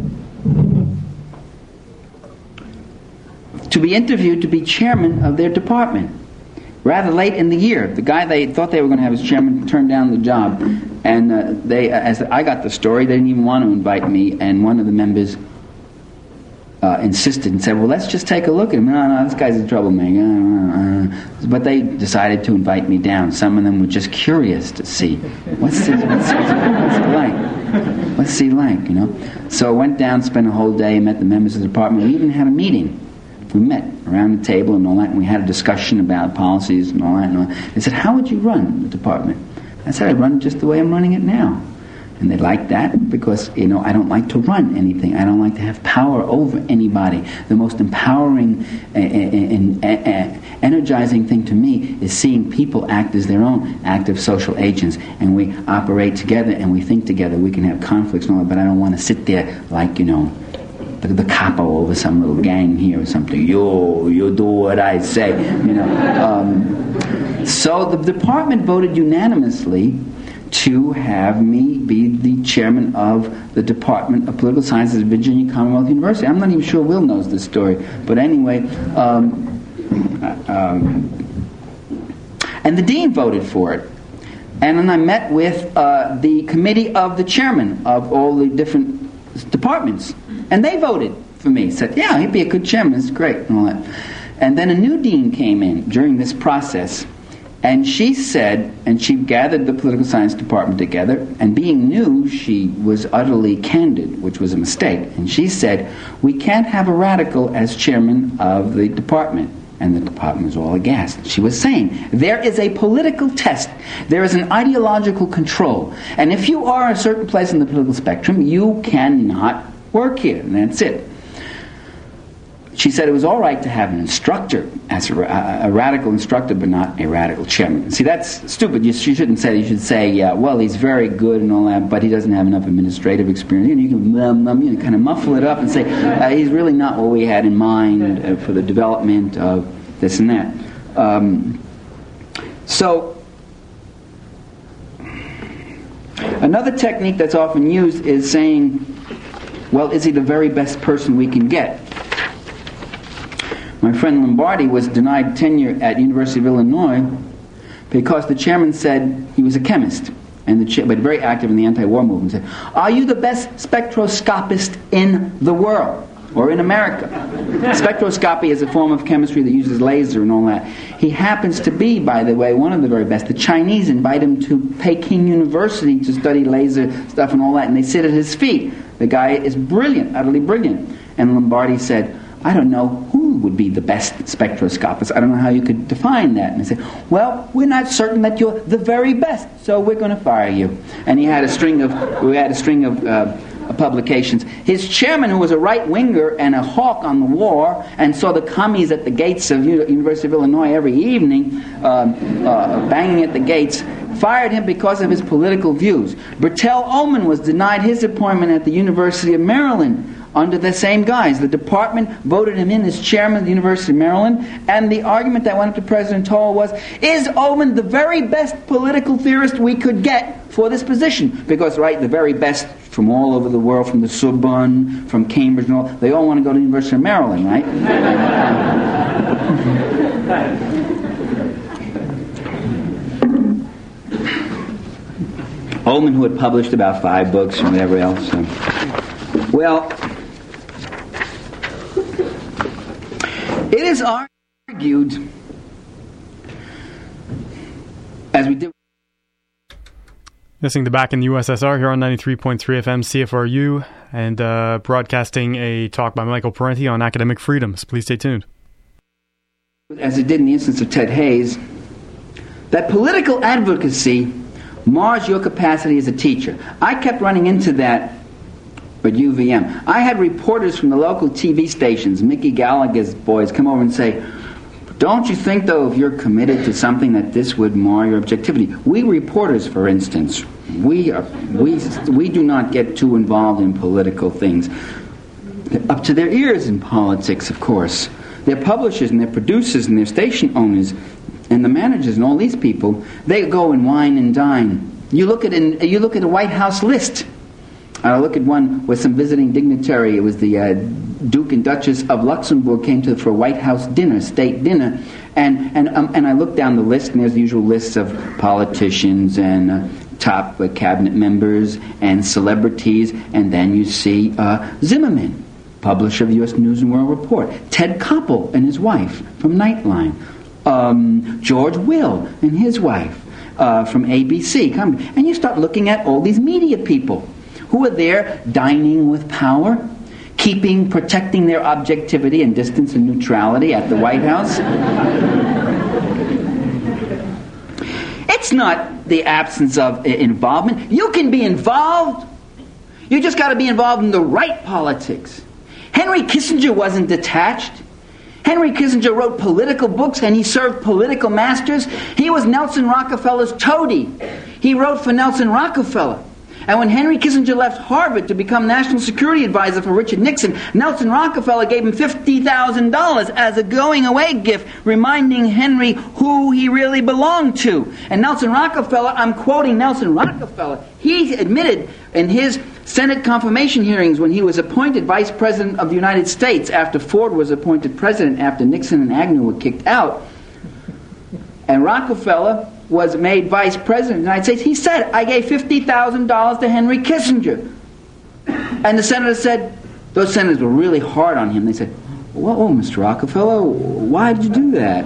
to be interviewed to be chairman of their department. Rather late in the year, the guy they thought they were going to have as chairman turned down the job, and uh, they, as I got the story, they didn't even want to invite me. And one of the members uh, insisted and said, "Well, let's just take a look at him." No, no, this guy's a troublemaker. Uh, uh. But they decided to invite me down. Some of them were just curious to see what's this, what's, what's, what's it like. What's he like, you know? So I went down, spent a whole day, met the members of the department. We even had a meeting. We met around the table and all that, and we had a discussion about policies and all that. And all that. They said, "How would you run the department?" I said, "I'd run just the way I'm running it now." And they liked that because, you know, I don't like to run anything. I don't like to have power over anybody. The most empowering and energizing thing to me is seeing people act as their own active social agents, and we operate together and we think together. We can have conflicts and all that, but I don't want to sit there like, you know, The, the capo over some little gang here or something. You, you do what I say, you know. Um, so the department voted unanimously to have me be the chairman of the Department of Political Sciences at Virginia Commonwealth University. I'm not even sure Will knows this story, but anyway, um, um, and the dean voted for it. And then I met with uh, the committee of the chairman of all the different departments. And they voted for me. Said, yeah, he'd be a good chairman. It's great and all that. And then a new dean came in during this process, and she said, and she gathered the political science department together, and being new, she was utterly candid, which was a mistake. And she said, we can't have a radical as chairman of the department. And the department was all aghast. She was saying, there is a political test. There is an ideological control. And if you are a certain place in the political spectrum, you cannot work here. And that's it. She said it was all right to have an instructor, as a, a, a radical instructor, but not a radical chairman. See, that's stupid. You, you shouldn't say that. You should say, yeah, well, he's very good and all that, but he doesn't have enough administrative experience. You know, you can um, um, you know, kind of muffle it up and say, uh, he's really not what we had in mind uh, for the development of this and that. Um, so, another technique that's often used is saying, well, is he the very best person we can get? My friend Lombardi was denied tenure at University of Illinois because the chairman said he was a chemist, and the cha- but very active in the anti-war movement. Said, "Are you the best spectroscopist in the world or in America?" Spectroscopy is a form of chemistry that uses laser and all that. He happens to be, by the way, one of the very best. The Chinese invite him to Peking University to study laser stuff and all that, and they sit at his feet. The guy is brilliant, utterly brilliant. And Lombardi said, I don't know who would be the best spectroscopist. I don't know how you could define that. And I said, well, we're not certain that you're the very best, so we're going to fire you. And he had a string of, we had a string of uh, publications. His chairman, who was a right-winger and a hawk on the war, and saw the commies at the gates of U- University of Illinois every evening, um, uh, banging at the gates, fired him because of his political views. Bertell Oman was denied his appointment at the University of Maryland under the same guise. The department voted him in as chairman of the University of Maryland, and the argument that went up to President Toll was, is Oman the very best political theorist we could get for this position? Because, right, the very best from all over the world, from the Sorbonne, from Cambridge and all, they all want to go to the University of Maryland, right? Oman, who had published about five books and whatever else. So. Well, it is argued, as we did. Listening to Back in the U S S R here on ninety-three point three F M C F R U and uh, broadcasting a talk by Michael Parenti on academic freedoms. Please stay tuned. As it did in the instance of Ted Hayes, that political advocacy mars your capacity as a teacher. I kept running into that at U V M. I had reporters from the local T V stations, Mickey Gallagher's boys, come over and say, don't you think, though, if you're committed to something that this would mar your objectivity? We reporters, for instance, we are, we we do not get too involved in political things. They're up to their ears in politics, of course. Their publishers and their producers and their station owners and the managers and all these people, they go and wine and dine. You look at an, you look at a White House list. I look at one with some visiting dignitary. It was the uh, Duke and Duchess of Luxembourg came to for a White House dinner, state dinner, and and um, and I look down the list, and there's the usual lists of politicians and uh, top uh, cabinet members and celebrities, and then you see uh, Zimmerman, publisher of U S News and World Report, Ted Koppel and his wife from Nightline, um, George Will and his wife uh, from A B C, and you start looking at all these media people who are there dining with power, keeping, protecting their objectivity and distance and neutrality at the White House. It's not the absence of involvement. You can be involved. You just got to be involved in the right politics. Henry Kissinger wasn't detached. Henry Kissinger wrote political books and he served political masters. He was Nelson Rockefeller's toady. He wrote for Nelson Rockefeller. And when Henry Kissinger left Harvard to become National Security Advisor for Richard Nixon, Nelson Rockefeller gave him fifty thousand dollars as a going-away gift, reminding Henry who he really belonged to. And Nelson Rockefeller, I'm quoting Nelson Rockefeller, he admitted in his Senate confirmation hearings when he was appointed Vice President of the United States after Ford was appointed President after Nixon and Agnew were kicked out, and Rockefeller was made Vice President of the United States, he said, I gave fifty thousand dollars to Henry Kissinger. And the senators said, those senators were really hard on him. They said, whoa, Mister Rockefeller, why did you do that?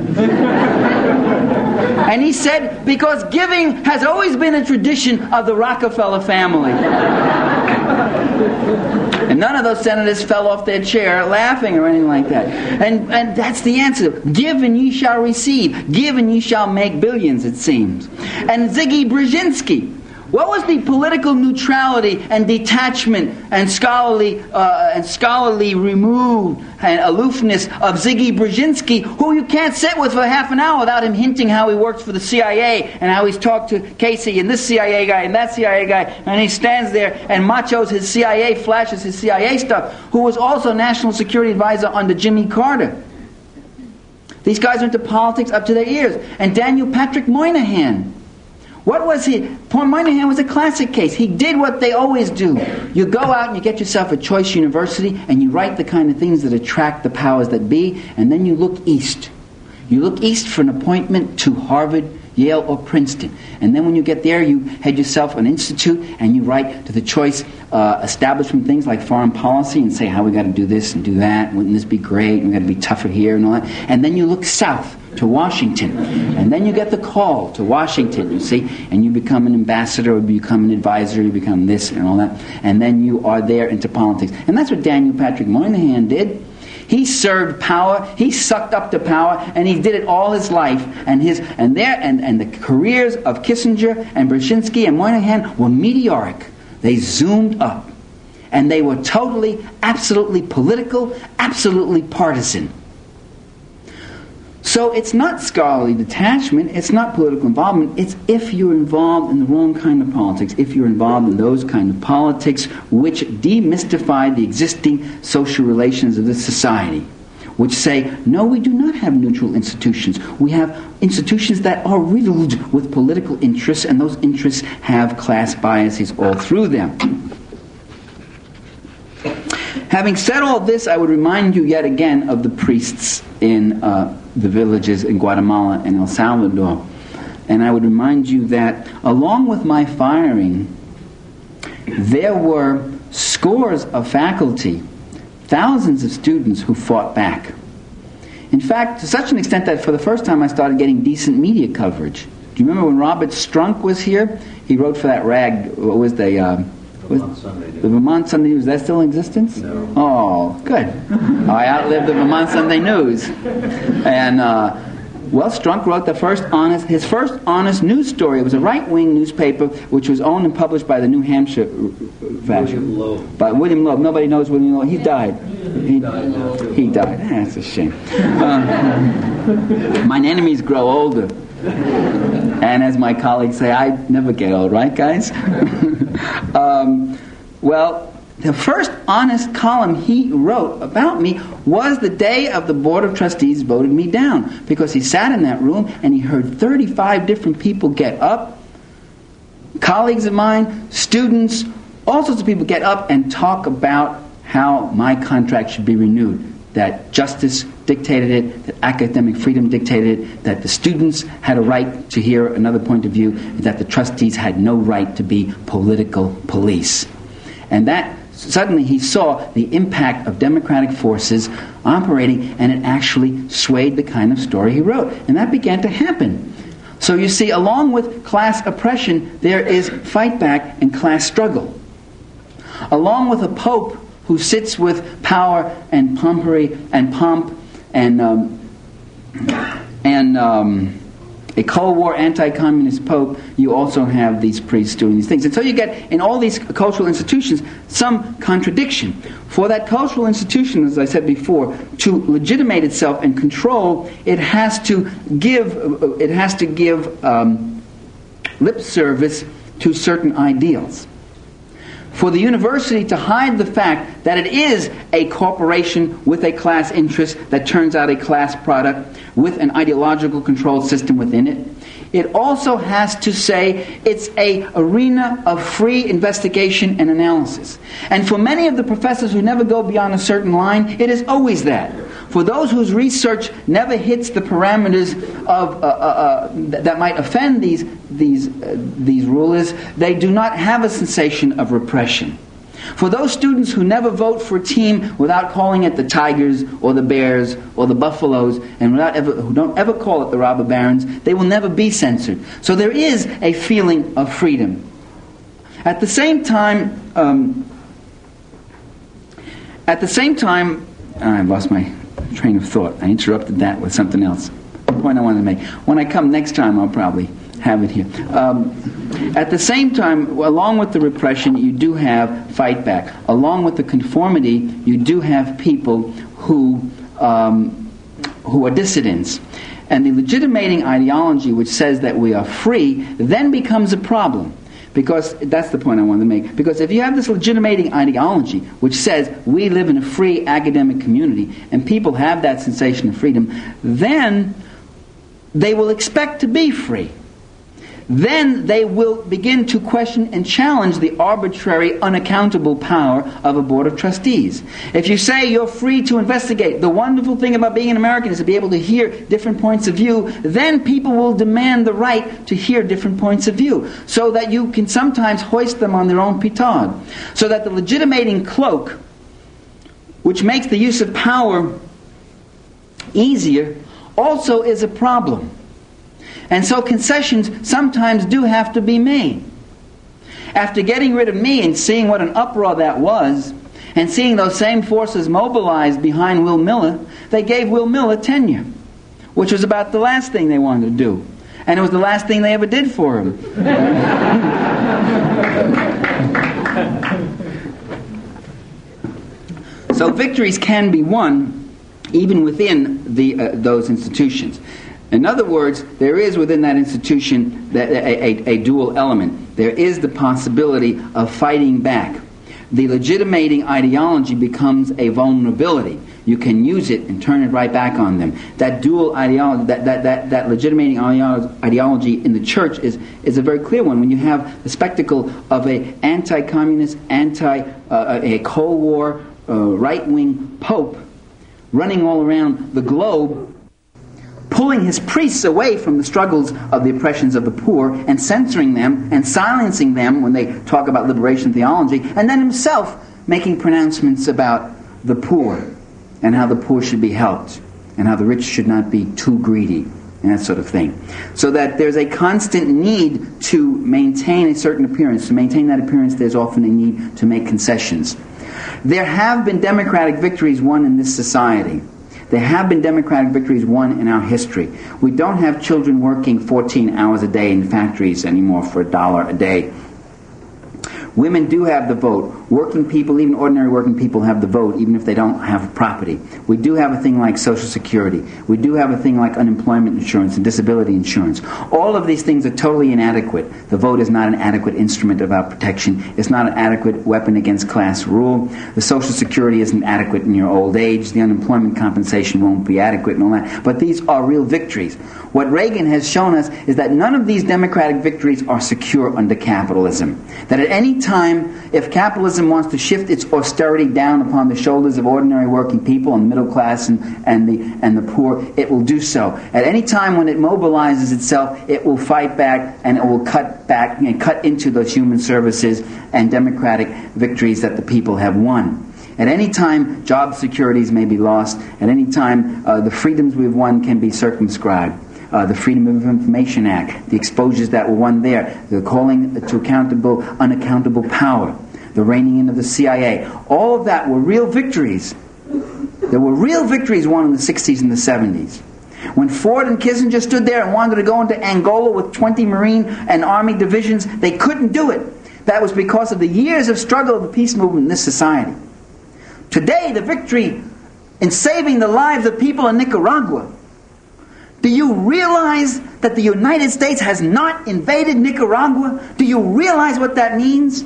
And he said, because giving has always been a tradition of the Rockefeller family. And none of those senators fell off their chair laughing or anything like that. And, and that's the answer. Give and ye shall receive. Give and ye shall make billions, it seems. And Ziggy Brzezinski. What was the political neutrality and detachment and scholarly uh, and scholarly remove and aloofness of Ziggy Brzezinski, who you can't sit with for half an hour without him hinting how he works for the C I A and how he's talked to Casey and this C I A guy and that C I A guy, and he stands there and machos his C I A, flashes his C I A stuff, who was also National Security Advisor under Jimmy Carter. These guys went to politics up to their ears. And Daniel Patrick Moynihan. What was he? Paul Moynihan was a classic case. He did what they always do. You go out and you get yourself a choice university and you write the kind of things that attract the powers that be, and then you look east. You look east for an appointment to Harvard, Yale, or Princeton. And then when you get there, you head yourself an institute and you write to the choice uh, establishment things like foreign policy and say how we got to do this and do that. Wouldn't this be great? We got to be tougher here and all that. And then you look south to Washington. And then you get the call to Washington, you see, and you become an ambassador or become an advisor, you become this and all that. And then you are there into politics. And that's what Daniel Patrick Moynihan did. He served power, he sucked up to power, and he did it all his life. And his and there and, and the careers of Kissinger and Brzezinski and Moynihan were meteoric. They zoomed up. And they were totally, absolutely political, absolutely partisan. So it's not scholarly detachment, it's not political involvement, it's if you're involved in the wrong kind of politics, if you're involved in those kind of politics which demystify the existing social relations of this society, which say, no, we do not have neutral institutions. We have institutions that are riddled with political interests, and those interests have class biases all through them. Having said all this, I would remind you yet again of the priests in uh, the villages in Guatemala and El Salvador. And I would remind you that along with my firing, there were scores of faculty, thousands of students who fought back. In fact, to such an extent that for the first time I started getting decent media coverage. Do you remember when Robert Strunk was here? He wrote for that rag, what was the... Uh, Vermont Sunday News. The Vermont Sunday News, is that still in existence? No. Oh, good. I outlived the Vermont Sunday News. And, uh, well, Strunk wrote the first honest, his first honest news story. It was a right-wing newspaper which was owned and published by the New Hampshire faction. William Loeb. By William Loeb. Nobody knows William Loeb. He died. He died now, too. He died. Ah, that's a shame. Uh, mine enemies grow older. And as my colleagues say, I never get old, right, guys? um, well, the first honest column he wrote about me was the day of the Board of Trustees voted me down, because he sat in that room and he heard thirty-five different people get up, colleagues of mine, students, all sorts of people get up and talk about how my contract should be renewed, that justice dictated it, that academic freedom dictated it, that the students had a right to hear another point of view, that the trustees had no right to be political police. And that, suddenly he saw the impact of democratic forces operating, and it actually swayed the kind of story he wrote. And that began to happen. So you see, along with class oppression, there is fight back and class struggle. Along with a pope who sits with power and pompery and pomp and um, and um, a Cold War anti-communist pope, you also have these priests doing these things. And so you get, in all these cultural institutions, some contradiction. For that cultural institution, as I said before, to legitimate itself and control, it has to give, it has to give um, lip service to certain ideals. For the university to hide the fact that it is a corporation with a class interest that turns out a class product with an ideological control system within it, it also has to say it's a arena of free investigation and analysis. And for many of the professors who never go beyond a certain line, it is always that. For those whose research never hits the parameters of uh, uh, uh, that might offend these these uh, these rulers, they do not have a sensation of repression. For those students who never vote for a team without calling it the Tigers or the Bears or the Buffaloes, and without ever, who don't ever call it the Robber Barons, they will never be censored. So there is a feeling of freedom. At the same time, um, At the same time, I lost my train of thought. I interrupted that with something else. The point I wanted to make. When I come next time, I'll probably have it here. Um, at the same time, along with the repression, you do have fight back. Along with the conformity, you do have people who um, who are dissidents. And the legitimating ideology, which says that we are free, then becomes a problem. Because that's the point I wanted to make. Because if you have this legitimating ideology, which says we live in a free academic community, and people have that sensation of freedom, then they will expect to be free. Then they will begin to question and challenge the arbitrary, unaccountable power of a board of trustees. If you say you're free to investigate, the wonderful thing about being an American is to be able to hear different points of view, then people will demand the right to hear different points of view, so that you can sometimes hoist them on their own petard. So that the legitimating cloak, which makes the use of power easier, also is a problem. And so concessions sometimes do have to be made. After getting rid of me and seeing what an uproar that was, and seeing those same forces mobilized behind Will Miller, they gave Will Miller tenure, which was about the last thing they wanted to do. And it was the last thing they ever did for him. So victories can be won even within the, uh, those institutions. In other words, there is within that institution that a, a, a dual element. There is the possibility of fighting back. The legitimating ideology becomes a vulnerability. You can use it and turn it right back on them. That dual ideology, that, that, that, that legitimating ideology in the church is, is a very clear one. When you have the spectacle of a anti-communist, anti, uh, a Cold War, uh, right-wing pope running all around the globe, pulling his priests away from the struggles of the oppressions of the poor and censoring them and silencing them when they talk about liberation theology, and then himself making pronouncements about the poor and how the poor should be helped and how the rich should not be too greedy and that sort of thing. So that there's a constant need to maintain a certain appearance. To maintain that appearance, there's often a need to make concessions. There have been democratic victories won in this society. There have been democratic victories won in our history. We don't have children working fourteen hours a day in factories anymore for a dollar a day. Women do have the vote. Working people, even ordinary working people, have the vote, even if they don't have property. We do have a thing like Social Security. We do have a thing like unemployment insurance and disability insurance. All of these things are totally inadequate. The vote is not an adequate instrument of our protection. It's not an adequate weapon against class rule. The Social Security isn't adequate in your old age. The unemployment compensation won't be adequate and all that. But these are real victories. What Reagan has shown us is that none of these democratic victories are secure under capitalism. That at any time, if capitalism wants to shift its austerity down upon the shoulders of ordinary working people and the middle class and, and the and the poor, it will do so. At any time when it mobilizes itself, it will fight back and it will cut back and cut into those human services and democratic victories that the people have won. At any time, job securities may be lost. At any time, uh, the freedoms we've won can be circumscribed. Uh, the Freedom of Information Act, the exposures that were won there, the calling to accountable, unaccountable power, the reining in of the C I A. All of that were real victories. There were real victories won in the sixties and the seventies. When Ford and Kissinger stood there and wanted to go into Angola with twenty Marine and Army divisions, they couldn't do it. That was because of the years of struggle of the peace movement in this society. Today, the victory in saving the lives of people in Nicaragua. Do you realize that the United States has not invaded Nicaragua? Do you realize what that means?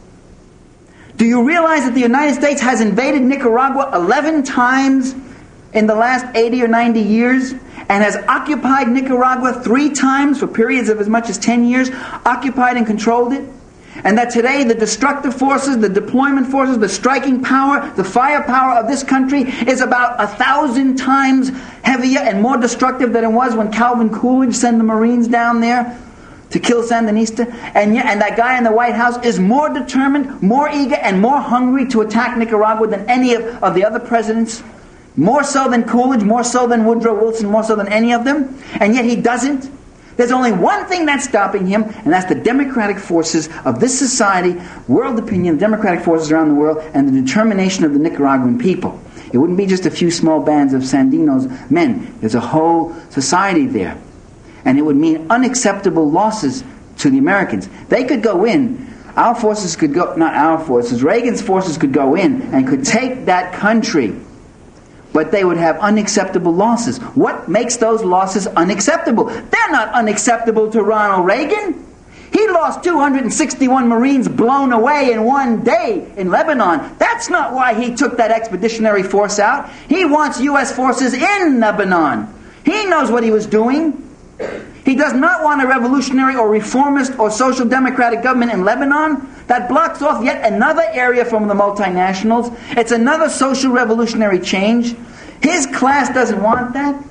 Do you realize that the United States has invaded Nicaragua eleven times in the last eighty or ninety years and has occupied Nicaragua three times for periods of as much as ten years, occupied and controlled it? And that today the destructive forces, the deployment forces, the striking power, the firepower of this country is about a thousand times heavier and more destructive than it was when Calvin Coolidge sent the Marines down there to kill Sandinista. And, yet, and that guy in the White House is more determined, more eager, and more hungry to attack Nicaragua than any of, of the other presidents. More so than Coolidge, more so than Woodrow Wilson, more so than any of them. And yet he doesn't. There's only one thing that's stopping him, and that's the democratic forces of this society, world opinion, democratic forces around the world, and the determination of the Nicaraguan people. It wouldn't be just a few small bands of Sandino's men. There's a whole society there. And it would mean unacceptable losses to the Americans. They could go in. Our forces could go, not our forces, Reagan's forces could go in and could take that country. But they would have unacceptable losses. What makes those losses unacceptable? They're not unacceptable to Ronald Reagan. He lost two hundred sixty-one Marines blown away in one day in Lebanon. That's not why he took that expeditionary force out. He wants U S forces in Lebanon. He knows what he was doing. He does not want a revolutionary or reformist or social democratic government in Lebanon. That blocks off yet another area from the multinationals. It's another social revolutionary change. His class doesn't want that.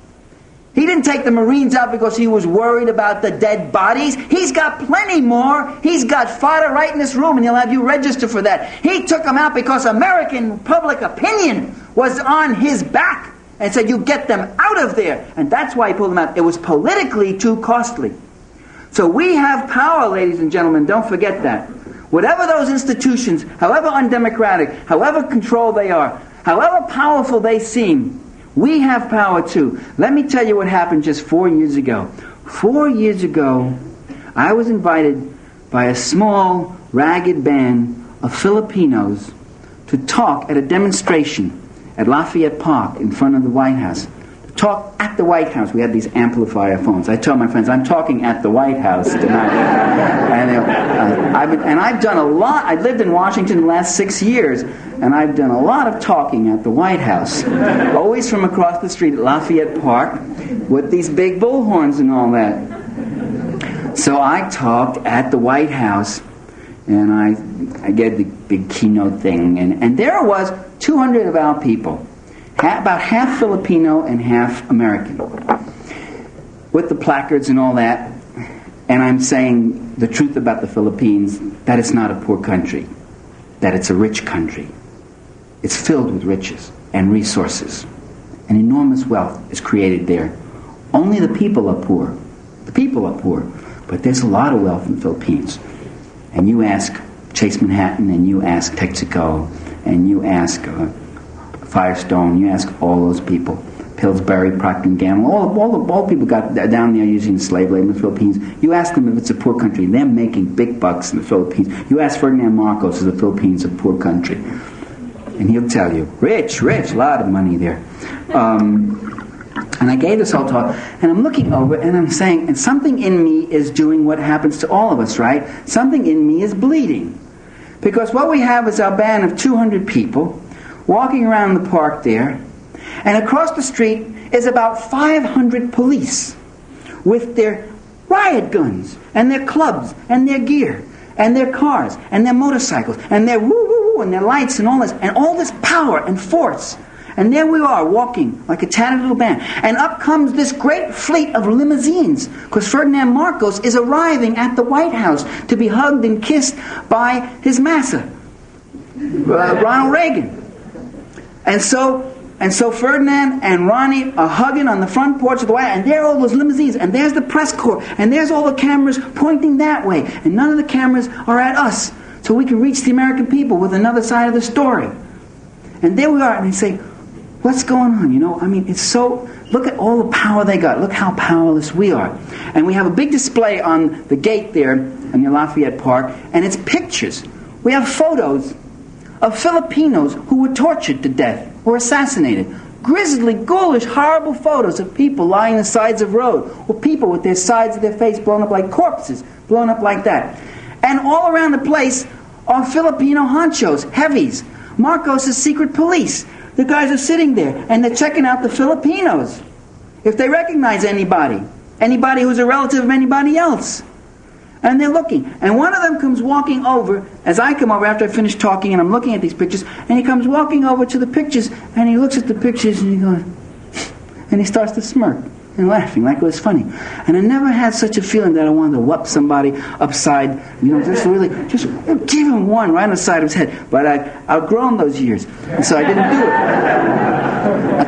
He didn't take the Marines out because he was worried about the dead bodies. He's got plenty more. He's got fodder right in this room, and he'll have you register for that. He took them out because American public opinion was on his back and said, you get them out of there. And that's why he pulled them out. It was politically too costly. So we have power, ladies and gentlemen. Don't forget that. Whatever those institutions, however undemocratic, however controlled they are, however powerful they seem, we have power too. Let me tell you what happened just four years ago. Four years ago, I was invited by a small, ragged band of Filipinos to talk at a demonstration at Lafayette Park in front of the White House. To talk at the White House. We had these amplifier phones. I tell my friends, I'm talking at the White House tonight. and, uh, I've been, and I've done a lot. I lived in Washington the last six years, and I've done a lot of talking at the White House. Always from across the street at Lafayette Park with these big bullhorns and all that. So I talked at the White House, and I, I gave the big keynote thing, and, and there was two hundred of our people. About half Filipino and half American, with the placards and all that, and I'm saying the truth about the Philippines, that it's not a poor country, that it's a rich country. It's filled with riches and resources, and enormous wealth is created there. Only the people are poor. The people are poor, but there's a lot of wealth in the Philippines. And you ask Chase Manhattan, and you ask Texaco, and you ask Uh, Firestone, you ask all those people, Pillsbury, Procter and Gamble, all, all, the, all the people got down there using slave labor in the Philippines. You ask them if it's a poor country, they're making big bucks in the Philippines. You ask Ferdinand Marcos, is the Philippines a poor country? And he'll tell you, rich, rich, a lot of money there. Um, and I gave this whole talk, and I'm looking over, and I'm saying, and something in me is doing what happens to all of us, right? Something in me is bleeding. Because what we have is our band of two hundred people, walking around the park there, and across the street is about five hundred police with their riot guns and their clubs and their gear and their cars and their motorcycles and their woo woo woo and their lights and all this and all this power and force. And there we are walking like a tattered little band, and up comes this great fleet of limousines because Ferdinand Marcos is arriving at the White House to be hugged and kissed by his massa, uh, Ronald Reagan. And so, and so Ferdinand and Ronnie are hugging on the front porch of the White House, and there are all those limousines, and there's the press corps, and there's all the cameras pointing that way, and none of the cameras are at us, so we can reach the American people with another side of the story. And there we are, and they say, what's going on? You know, I mean, it's so, look at all the power they got, look how powerless we are. And we have a big display on the gate there in the Lafayette Park, and it's pictures. We have photos of Filipinos who were tortured to death or assassinated. Grisly, ghoulish, horrible photos of people lying on the sides of road, or people with their sides of their face blown up like corpses, blown up like that. And all around the place are Filipino honchos, heavies, Marcos' secret police. The guys are sitting there, and they're checking out the Filipinos. If they recognize anybody, anybody who's a relative of anybody else. And they're looking. And one of them comes walking over, as I come over after I finish talking, and I'm looking at these pictures, and he comes walking over to the pictures, and he looks at the pictures, and he goes, and he starts to smirk and laughing like it was funny. And I never had such a feeling that I wanted to whop somebody upside, you know, just really, just give him one right on the side of his head. But I, I've grown those years, and so I didn't do it.